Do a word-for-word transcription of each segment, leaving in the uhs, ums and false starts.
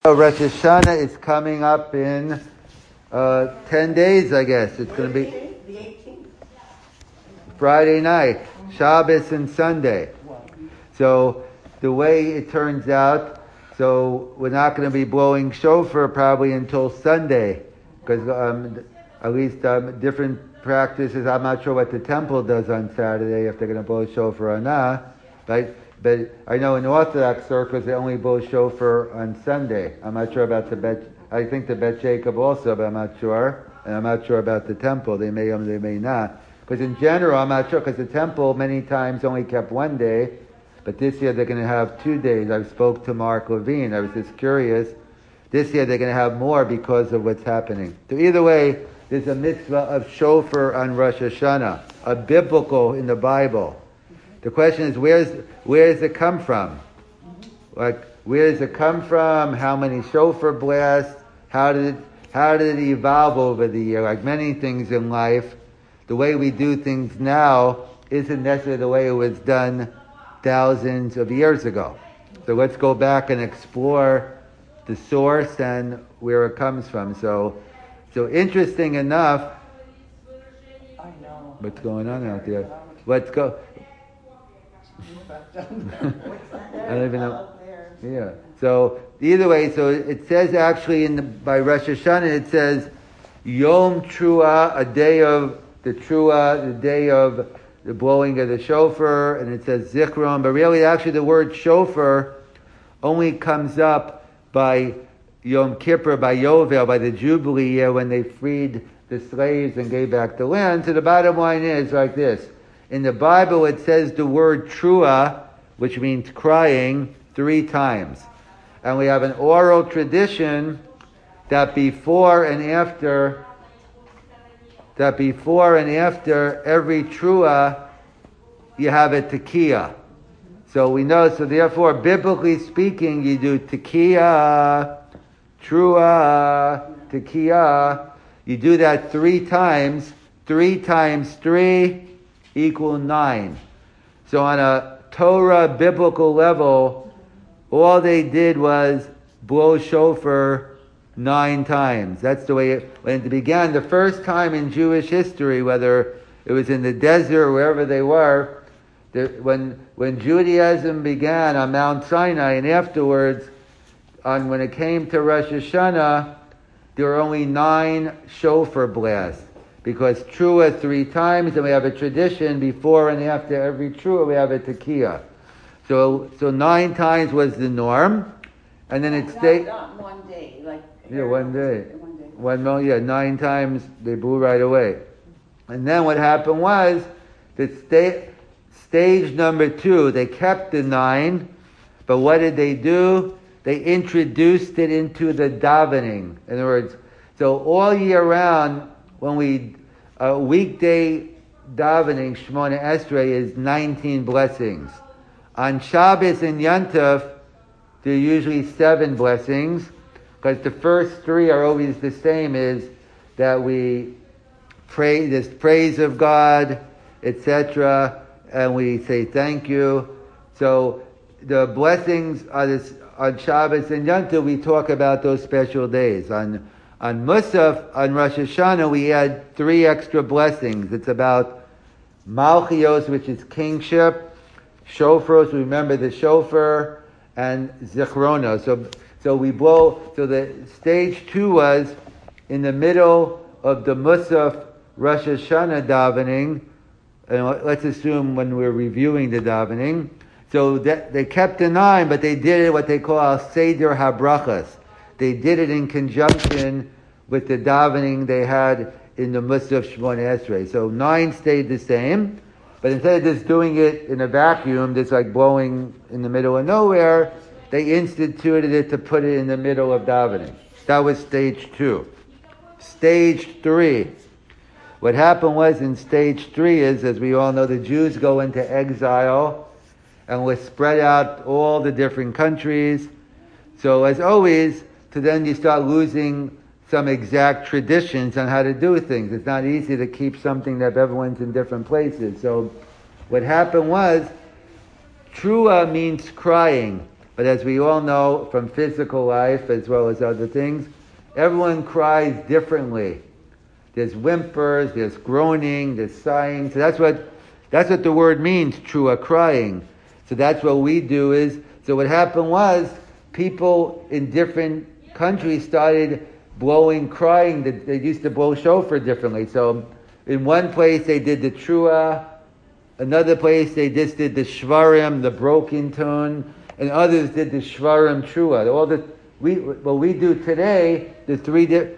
So Rosh Hashanah is coming up in uh, ten days, I guess. It's going to be the eighteenth. Friday night, Shabbos and Sunday. So the way it turns out, so we're not going to be blowing shofar probably until Sunday, because um, at least um, different practices. I'm not sure what the temple does on Saturday, if they're going to blow shofar or not, right? But I know in Orthodox circles they only blow shofar on Sunday. I'm not sure about the Bet. I think the Bet Jacob also, but I'm not sure. And I'm not sure about the temple. They may or they may not. Because in general, I'm not sure. Because the temple many times only kept one day, but this year they're going to have two days. I spoke to Mark Levine. I was just curious. This year they're going to have more because of what's happening. So either way, there's a mitzvah of shofar on Rosh Hashanah, a biblical in the Bible. The question is, where's where does it come from? Like, where does it come from? How many shofar blasts? How did it, how did it evolve over the year? Like many things in life, the way we do things now isn't necessarily the way it was done thousands of years ago. So let's go back and explore the source and where it comes from. So, so interesting enough. I know. What's going on out there? Let's go. I don't even know. Yeah. So either way, so it says actually in the, by Rosh Hashanah, it says Yom Trua, a day of the Trua, the day of the blowing of the shofar, and it says Zichron. But really, actually, the word shofar only comes up by Yom Kippur, by Yovel, by the Jubilee year when they freed the slaves and gave back the land. So the bottom line is like this. In the Bible, it says the word trua, which means crying, three times. And we have an oral tradition that before and after, that before and after every trua, you have a tekiah. So we know, so therefore, biblically speaking, you do tekiah, trua, tekiah. You do that three times. Three times three equal nine. So on a Torah biblical level, all they did was blow shofar nine times. That's the way it, when it began. The first time in Jewish history, whether it was in the desert or wherever they were, the, when when Judaism began on Mount Sinai, and afterwards, on when it came to Rosh Hashanah, there were only nine shofar blasts. Because trua three times, and we have a tradition before and after every trua, we have a tekiah. So, so nine times was the norm, and then it stayed. Not one day, like yeah, one day. One day. One mo- yeah, nine times they blew right away, and then what happened was that sta- stage number two, they kept the nine, but what did they do? They introduced it into the davening. In other words, so all year round, when we, uh, weekday davening, Shemona Esrei is nineteen blessings. On Shabbos and Yontif, there are usually seven blessings, because the first three are always the same, is that we pray this praise of God, et cetera, and we say thank you. So the blessings are this, on Shabbos and Yontif, we talk about those special days. On On Musaf, on Rosh Hashanah, we had three extra blessings. It's about Malchios, which is kingship, Shofros, remember the shofar, and Zichronos. So, so we blow, so the stage two was in the middle of the Musaf Rosh Hashanah davening, and let's assume when we're reviewing the davening. So that, they kept the nine, but they did it what they call Seder HaBrachas. They did it in conjunction with the davening they had in the Musaf Shemona Esrei. So nine stayed the same, but instead of just doing it in a vacuum, just like blowing in the middle of nowhere, they instituted it to put it in the middle of davening. That was stage two. Stage three. What happened was in stage three is, as we all know, the Jews go into exile and were spread out all the different countries. So as always, to then you start losing some exact traditions on how to do things. It's not easy to keep something that everyone's in different places. So what happened was, trua means crying. But as we all know from physical life as well as other things, everyone cries differently. There's whimpers, there's groaning, there's sighing. So that's what that's what the word means, trua, crying. So that's what we do is, so what happened was, people in different countries started blowing, crying. They used to blow shofar differently. So in one place they did the trua, another place they just did the shvarim, the broken tone, and others did the shvarim trua. All the we what we do today, the three di-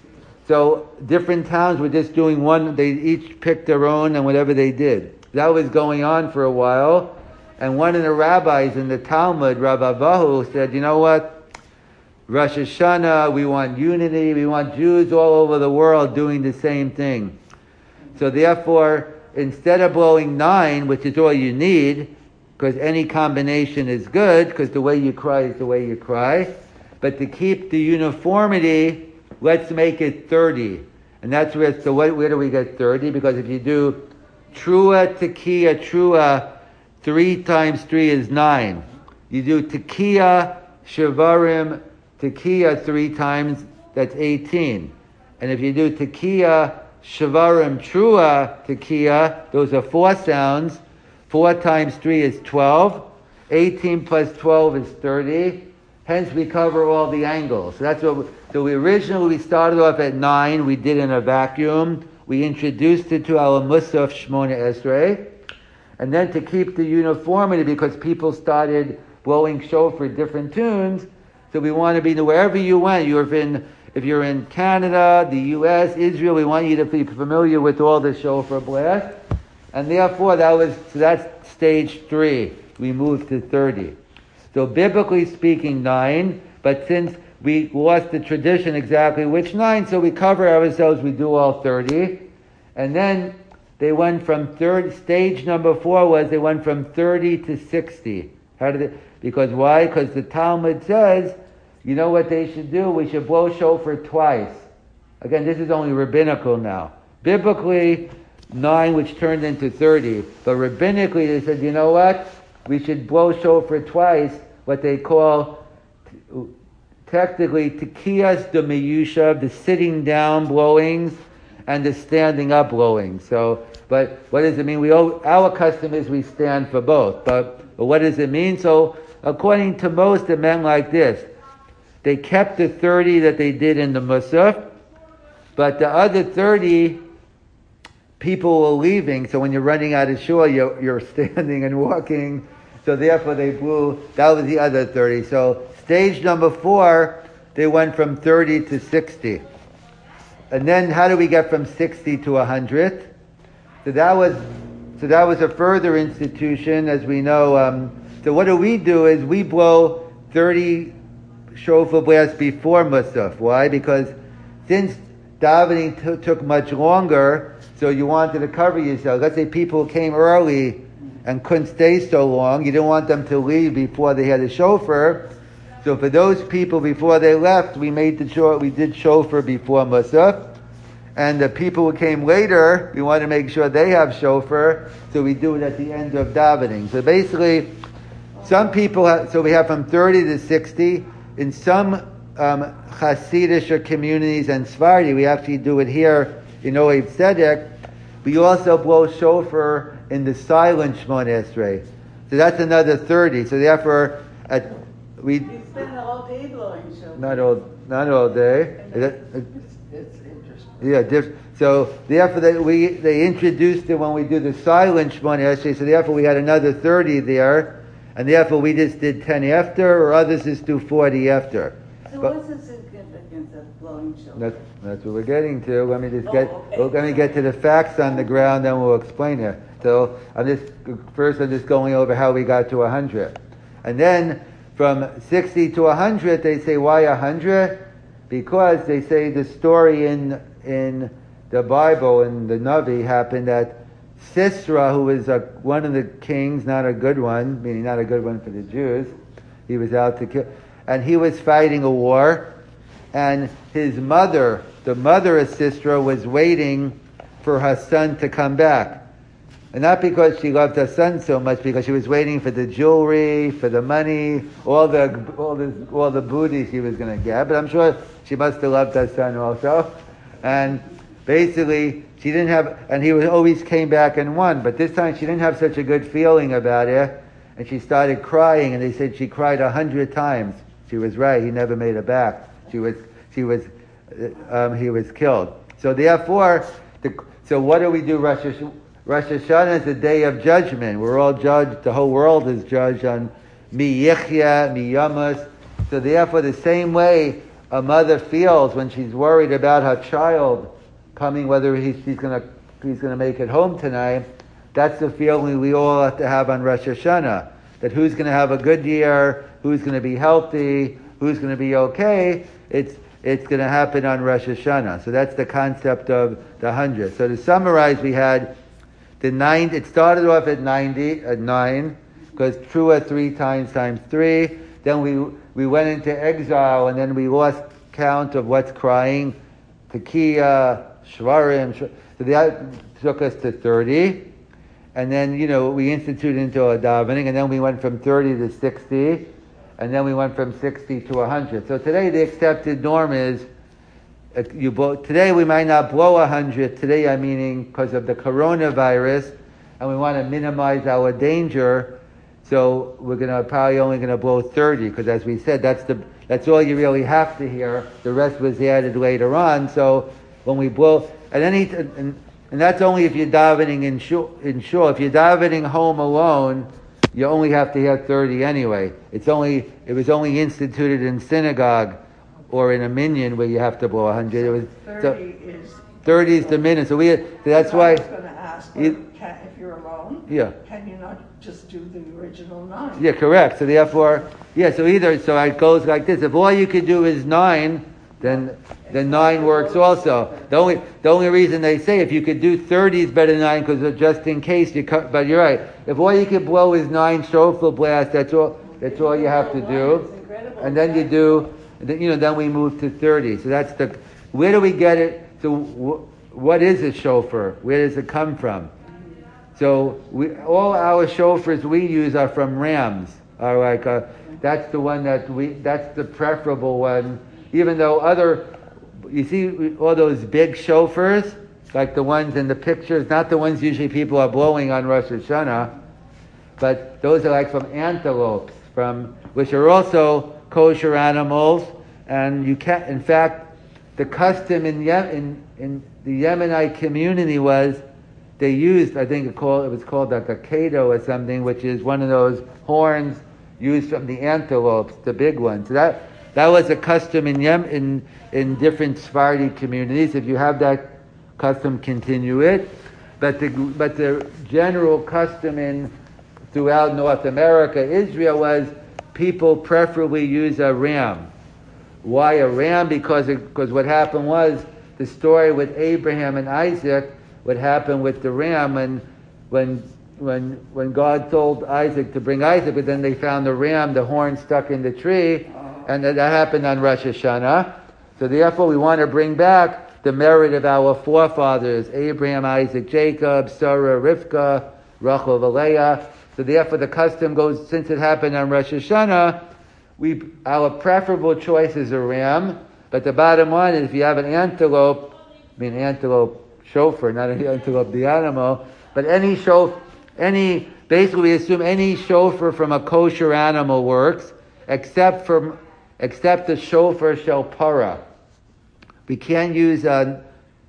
so different towns were just doing one. They each picked their own and whatever they did. That was going on for a while. And one of the rabbis in the Talmud, Rabbi Vahu, said, you know what? Rosh Hashanah, we want unity. We want Jews all over the world doing the same thing. So therefore, instead of blowing nine, which is all you need, because any combination is good, because the way you cry is the way you cry, but to keep the uniformity, let's make it thirty. And that's where, so what, where do we get thirty? Because if you do trua, tekiah, trua, three times three is nine. You do tekiah, shavarim, tekiah three times, that's eighteen. And if you do tekiah, shavarim, trua, tekiah, those are four sounds. Four times three is twelve. eighteen plus twelve is thirty. Hence we cover all the angles. So that's what we, so we originally we started off at nine. We did in a vacuum. We introduced it to our Musaf Shmona Esrei. And then to keep the uniformity, because people started blowing shofar different tunes, so we want to be wherever you went. You're in, if you're in Canada, the U S, Israel, we want you to be familiar with all the shofar blast. And therefore, that was so that's stage three. We moved to thirty. So biblically speaking, nine. But since we lost the tradition exactly which nine, so we cover ourselves. We do all thirty, and then they went from third. Stage number four was they went from thirty to sixty. How did it? Because why? Because the Talmud says, you know what they should do? We should blow shofar twice. Again, this is only rabbinical now. Biblically, nine, which turned into thirty. But rabbinically, they said, you know what? We should blow shofar twice, what they call, technically, tekiyas de meyushav, the sitting down blowings, and the standing up blowings. So, but what does it mean? We Our custom is we stand for both. But, but what does it mean? So, according to most, it meant like this. They kept the thirty that they did in the Musaf, but the other thirty people were leaving, so when you're running out of shul, you're, you're standing and walking, so therefore they blew, that was the other thirty. So stage number four, they went from thirty to sixty. And then how do we get from sixty to one hundred? So that was, so that was a further institution, as we know. Um, so what do we do is we blow thirty shofar blasts before Musaf. Why? Because since davening t- took much longer, so you wanted to cover yourself. Let's say people came early and couldn't stay so long. You didn't want them to leave before they had a shofar. So for those people, before they left, we made the shofar, we did shofar before Musaf. And the people who came later, we want to make sure they have shofar, so we do it at the end of davening. So basically, some people, have, so we have from thirty to sixty. In some um, Hasidic communities and Sephardi, we actually do it here in Ohev Tzedek. We also blow shofar in the silent Shmona Esrei. So that's another thirty. So therefore, at we You spend all day blowing shofar. not all not all day. It's, it's interesting. Yeah, diff- so therefore they, we they introduced it when we do the silent Shmona Esrei. So therefore we had another thirty there, and therefore we just did ten after, or others just do forty after. So But- what's the significance of blowing shofar? That's, that's what we're getting to. Let me just get, Oh, okay. well, let me get to the facts on the ground, then we'll explain it. So I'm just, first I'm just going over how we got to one hundred. And then from sixty to one hundred, they say, why one hundred? Because they say the story in, in the Bible, in the Navi, happened that Sisera, who was a, one of the kings, not a good one, meaning not a good one for the Jews, he was out to kill, and he was fighting a war, and his mother, the mother of Sisera, was waiting for her son to come back. And not because she loved her son so much, because she was waiting for the jewelry, for the money, all the all the all the booty she was going to get. But I'm sure she must have loved her son also. And basically, she didn't have, and he was, always came back and won. But this time, she didn't have such a good feeling about it, and she started crying. And they said she cried a hundred times. She was right. He never made her back. She was she was um, he was killed. So therefore, the, so what do we do? Rosh Hashanah? Rosh Hashanah is the day of judgment. We're all judged, the whole world is judged on mi yichya, mi yamas. So therefore, the same way a mother feels when she's worried about her child coming, whether he, she's going to he's going to make it home tonight, that's the feeling we all have to have on Rosh Hashanah. That who's going to have a good year, who's going to be healthy, who's going to be okay. It's it's going to happen on Rosh Hashanah. So that's the concept of the hundred. So to summarize, we had the nine. It started off at ninety, at nine, because trua three times times three. Then we we went into exile, and then we lost count of what's crying. Tekiah, Shvarim. So that took us to thirty. And then, you know, we instituted into a davening, and then we went from thirty to sixty, and then we went from sixty to one hundred. So today the accepted norm is, uh, you blow, today we might not blow one hundred. Today I'm meaning because of the coronavirus, and we want to minimize our danger. So we're gonna probably only gonna blow thirty, because as we said, that's the that's all you really have to hear. The rest was added later on. So when we blow, at any and, and that's only if you're davening in shul. In shul, if you're davening home alone, you only have to hear thirty anyway. It's only it was only instituted in synagogue or in a minyan where you have to blow a hundred. It was thirty so, is thirty is the minute. So we so that's I why. was going to ask, You- can, if you're alone, Yeah. can you not just do the original nine? Yeah, correct. So therefore, yeah. So either so it goes like this. If all you could do is nine, then then nine works also. The only the only reason they say if you could do thirty is better than nine, because just in case you cut. But you're right. If all you could blow is nine shofar blast, that's all. That's all you have to do. And then you do. Then, you know. Then we move to thirty. So that's the. Where do we get it? So wh- what is a shofar? Where does it come from? So we, all our shofars we use are from rams. Are like uh, that's the one that we. That's the preferable one. Even though other, you see all those big shofars, like the ones in the pictures, not the ones usually people are blowing on Rosh Hashanah, but those are like from antelopes, from which are also kosher animals. And you can't. In fact, the custom in Ye- in in the Yemenite community was. They used, I think it, called, it was called like a kato or something, which is one of those horns used from the antelopes, the big ones. So that that was a custom in Yem, in in different Sephardi communities. If you have that custom, continue it. But the but the general custom in throughout North America, Israel, was people preferably use a ram. Why a ram? Because it, because what happened was the story with Abraham and Isaac. What happened with the ram when, when, when, when God told Isaac to bring Isaac, but then they found the ram, the horn stuck in the tree, and that, that happened on Rosh Hashanah. So therefore, we want to bring back the merit of our forefathers: Abraham, Isaac, Jacob, Sarah, Rivka, Rachel, Leah. So therefore, the custom goes, since it happened on Rosh Hashanah, we our preferable choice is a ram. But the bottom line is, if you have an antelope, I mean antelope. Shofar, not an antelope, the animal, but any shofar, any, basically we assume any shofar from a kosher animal works, except from, except the shofar shel para. We can't use a,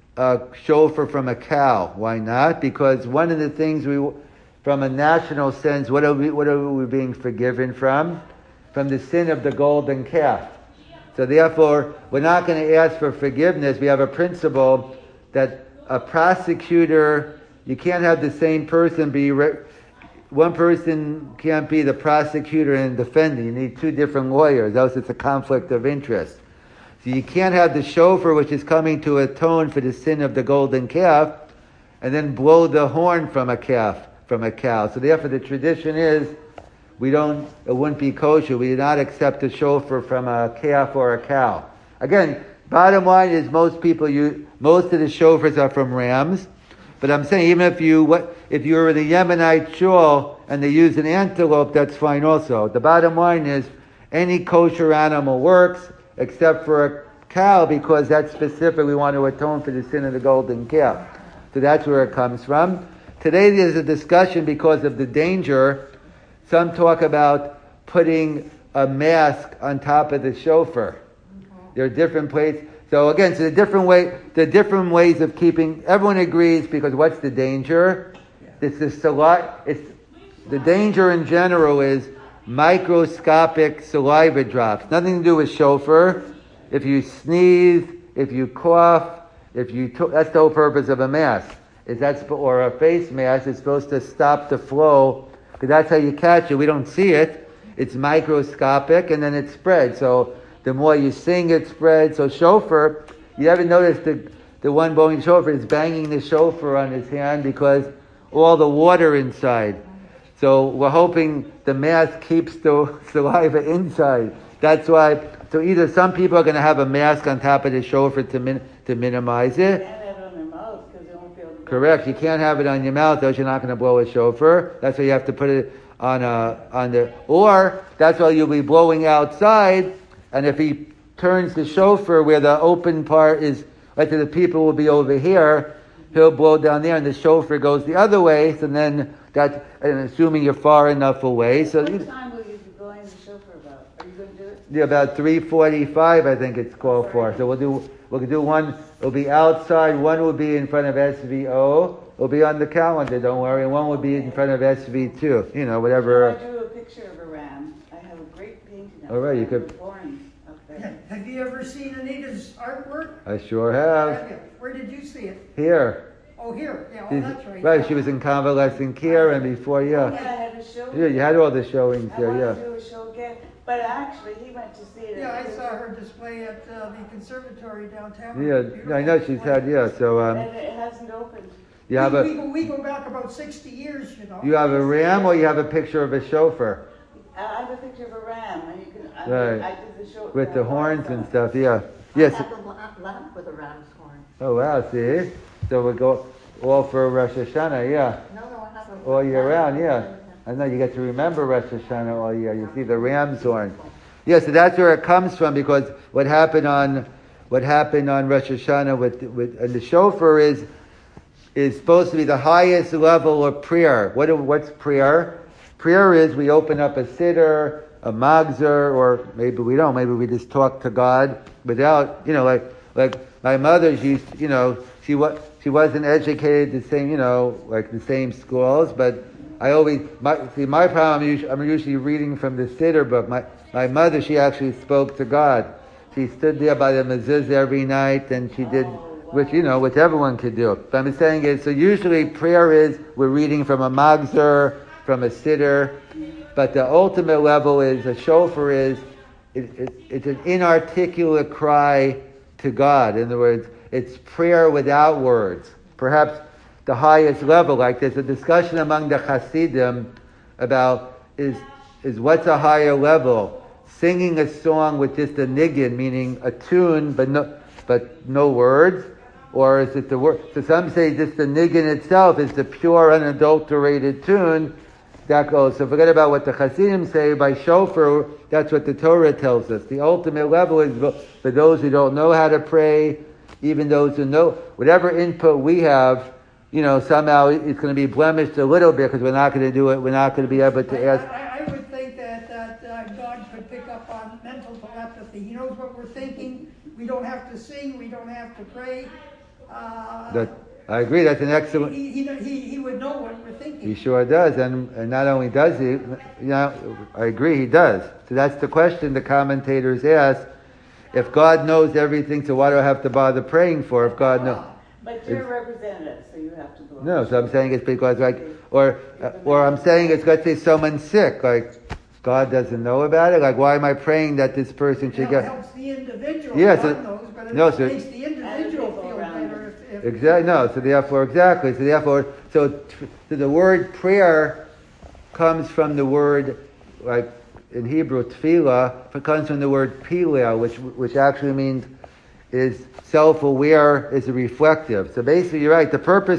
a shofar from a cow. Why not? Because one of the things we, from a national sense, what are we, what are we being forgiven from? From the sin of the golden calf. So therefore, we're not going to ask for forgiveness. We have a principle that a prosecutor, you can't have the same person be, re- one person can't be the prosecutor and defendant. You need two different lawyers, else it's a conflict of interest. So you can't have the shofar, which is coming to atone for the sin of the golden calf, and then blow the horn from a calf, from a cow. So therefore the tradition is, we don't, it wouldn't be kosher. We do not accept a shofar from a calf or a cow. Again, bottom line is most people use, most of the shofars are from rams. But I'm saying even if you what if you were in a Yemenite shul and they use an antelope, that's fine also. The bottom line is any kosher animal works except for a cow, because that's specific. We want to atone for the sin of the golden calf. So that's where it comes from. Today there's a discussion because of the danger. Some talk about putting a mask on top of the shofar. There are different places. So again, so the different way, the different ways of keeping. Everyone agrees, because what's the danger? It's the saliva. It's the danger in general is microscopic saliva drops. Nothing to do with shofar. If you sneeze, if you cough, if you to- that's the whole purpose of a mask. Is that's or a face mask is supposed to stop the flow, because that's how you catch it. We don't see it. It's microscopic, and then it spreads. So the more you sing, it spreads. So shofar, you ever notice the the one blowing shofar is banging the shofar on his hand because all the water inside. So we're hoping the mask keeps the saliva inside. That's why. So either some people are going to have a mask on top of the shofar to min, to minimize it. You can't have it on their mouth because they won't be able to. Correct. You can't have it on your mouth, else you're not going to blow a shofar. That's why you have to put it on a on the. Or that's why you'll be blowing outside. And if he turns the shofar where the open part is, like the people will be over here, he'll blow down there, and the shofar goes the other way. So then that, and assuming you're far enough away. So What you, time will you be blowing the shofar about? Are you going to do it? yeah, about three forty-five, I think it's called for. So we'll do we'll do one. It'll be outside. One will be in front of S V O. It'll be on the calendar. Don't worry. And one will be in front of S V two. You know, whatever. I drew a picture of a ram. I have a great painting of All right, you it could- with horns up there. Have you ever seen Anita's artwork? I sure have. Have you? Where did you see it? Here. Oh, here. Yeah, oh, She's- that's right. Right, she was in convalescent care, and before, Yeah, I yeah. had a show. Yeah, you had all the showings I here, want yeah. to do a show again, but actually he went to see it. Yeah, I at- saw her display at uh, the conservatory downtown. Yeah, Beautiful I know she's display. had, yeah, so, um, And it hasn't opened. you have we, we, a, go, we go back about sixty years, you know. you have a ram, or you have a picture of a chauffeur? I I have a picture of a ram, and you can. I, Right. I did the show With the horns and stuff, yeah. Yes. I have a la- lamp with a ram's horn. Oh, wow, see? So we go all for Rosh Hashanah, yeah. No, no, I have a All year lamp. round, yeah. I know, you get to remember Rosh Hashanah all year. You see the ram's horn. Yeah, so that's where it comes from, because what happened on what happened on Rosh Hashanah with with and the shofar is is supposed to be the highest level of prayer. What what's prayer? Prayer is we open up a siddur, a magzer, or maybe we don't. Maybe we just talk to God without, you know, like like my mother. She used, you know, she was she wasn't educated the same, you know, like the same schools, but I always my, see my problem. I'm usually, I'm usually reading from the siddur book. My my mother, she actually spoke to God. She stood there by the mezuzah every night, and she did, which, you know, which everyone could do. But I'm saying is, so usually prayer is, we're reading from a magzer, from a siddur, but the ultimate level is, a shofar is, it, it, it's an inarticulate cry to God. In other words, it's prayer without words. Perhaps the highest level, like there's a discussion among the Hasidim about, is, is what's a higher level? Singing a song with just a niggin, meaning a tune, but no, but no words, or is it the word? So some say just the niggin itself is the pure, unadulterated tune that goes. So forget about what the Hasidim say. By shofar, that's what the Torah tells us. The ultimate level is for those who don't know how to pray, even those who know. Whatever input we have, you know, somehow it's going to be blemished a little bit because we're not going to do it. We're not going to be able to I, ask. I, I would think that, that uh, God could pick up on mental telepathy. He knows what we're thinking. We don't have to sing. We don't have to pray. Uh, That, I agree. That's an excellent. he, he, he, he would know what we're thinking. He sure does, and, and not only does he, you know, I agree, he does. So that's the question the commentators ask. If God knows everything, so why do I have to bother praying for? If God knows, But you're a representative, so you have to go. no. So I'm saying it's because, like, or uh, or I'm saying it's, let's say someone's sick, like God doesn't know about it. Like, why am I praying that this person should Now, it get? helps the individual. Yeah, God so- knows, but it no, so- makes the individual feel better. If, if, Exactly. No. So therefore, exactly. So therefore, so, t- so the word prayer comes from the word, like in Hebrew, tefillah. It comes from the word pileh, which which actually means is self-aware, is reflective. So basically, you're right. The purpose of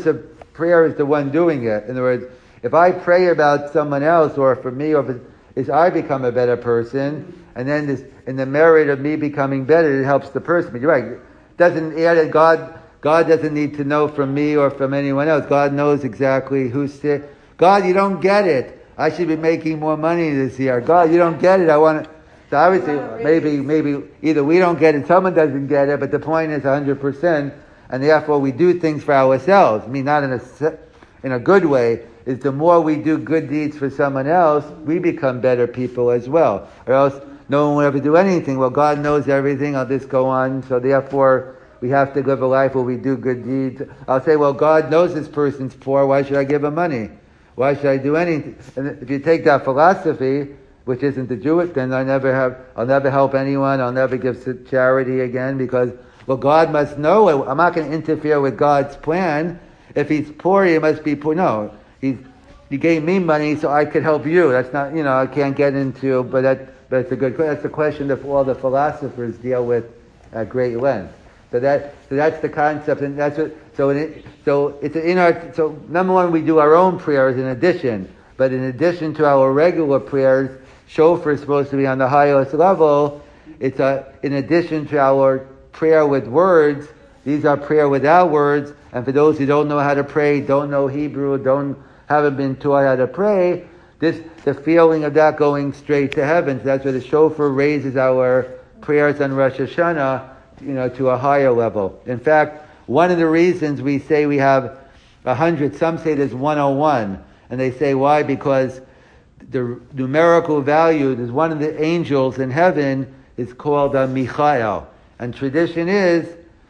prayer is the one doing it. In other words, if I pray about someone else or for me, or if it's, it's I become a better person, and then this, in the merit of me becoming better, it helps the person. But you're right. It doesn't add that God, God doesn't need to know from me or from anyone else. God knows exactly who's sick. God, you don't get it. I should be making more money this year. God, you don't get it. I want to. So obviously, maybe, maybe either we don't get it, someone doesn't get it, but the point is one hundred percent, and therefore we do things for ourselves. I mean, not in a, in a good way, is the more we do good deeds for someone else, we become better people as well. Or else, no one will ever do anything. Well, God knows everything, I'll just go on, so therefore, we have to live a life where we do good deeds. I'll say, well, God knows this person's poor, why should I give him money? Why should I do anything? And if you take that philosophy, which isn't the Jewish, then I never have, I'll never help anyone, I'll never give charity again, because, well, God must know it. I'm not going to interfere with God's plan. If he's poor, he must be poor. No, he's, he gave me money so I could help you. That's not, you know, I can't get into, but that, but it's a good, that's a question that all the philosophers deal with at great length. So that, so that's the concept, and that's what, so it, so it's in our, so number one, we do our own prayers in addition, but in addition to our regular prayers, shofar is supposed to be on the highest level. It's a, in addition to our prayer with words, these are prayer without words, and for those who don't know how to pray, don't know Hebrew, don't, haven't been taught how to pray, this, the feeling of that going straight to heaven, so that's where the shofar raises our prayers on Rosh Hashanah, you know, to a higher level. In fact, one of the reasons we say we have a hundred, some say there's one oh one, and they say why? Because the numerical value, there's one of the angels in heaven is called uh, Michael. And tradition is,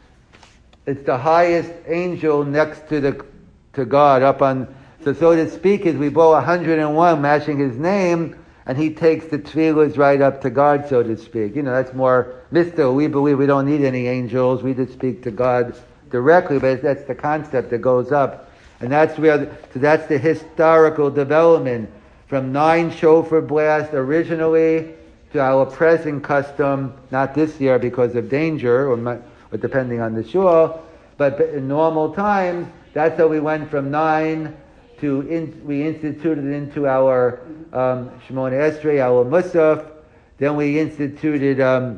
it's the highest angel next to the to God up on, so so to speak is we blow one hundred one matching his name, and he takes the tefillahs right up to God, so to speak. You know, that's more mystical. We believe we don't need any angels, we just speak to God directly, but that's the concept that goes up. And that's where, so that's the historical development from nine shofar blasts originally to our present custom, not this year because of danger, or, my, or depending on the shul, but in normal times, that's how we went from nine to, in, we instituted into our um, Shemona Esrei, our Musaf, then we instituted, um,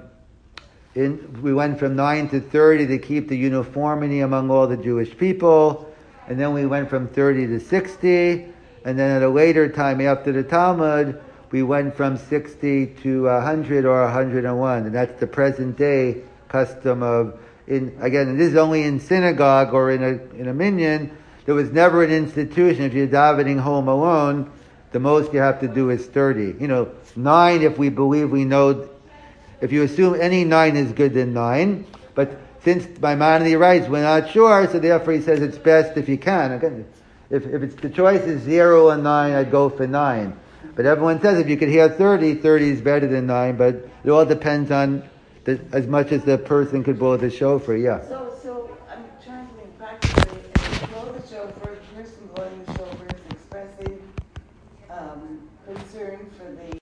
in, we went from nine to thirty to keep the uniformity among all the Jewish people, and then we went from thirty to sixty, and then at a later time after the Talmud, we went from sixty to one hundred or one hundred one. And that's the present day custom of, in again, this is only in synagogue or in a in a minyan. There was never an institution. If you're davening home alone, the most you have to do is thirty. You know, nine if we believe we know, if you assume any nine is good, then nine. But since Maimonides writes, we're not sure, so therefore he says it's best if you can. Again, If, if it's the choice is zero and nine, I'd go for nine. But everyone says if you could hear thirty, thirty is better than nine. But it all depends on the, as much as the person could blow the shofar. Yeah. So, so I'm trying to think practically. If you blow the shofar, the person blowing the shofar is expressing um, concern for the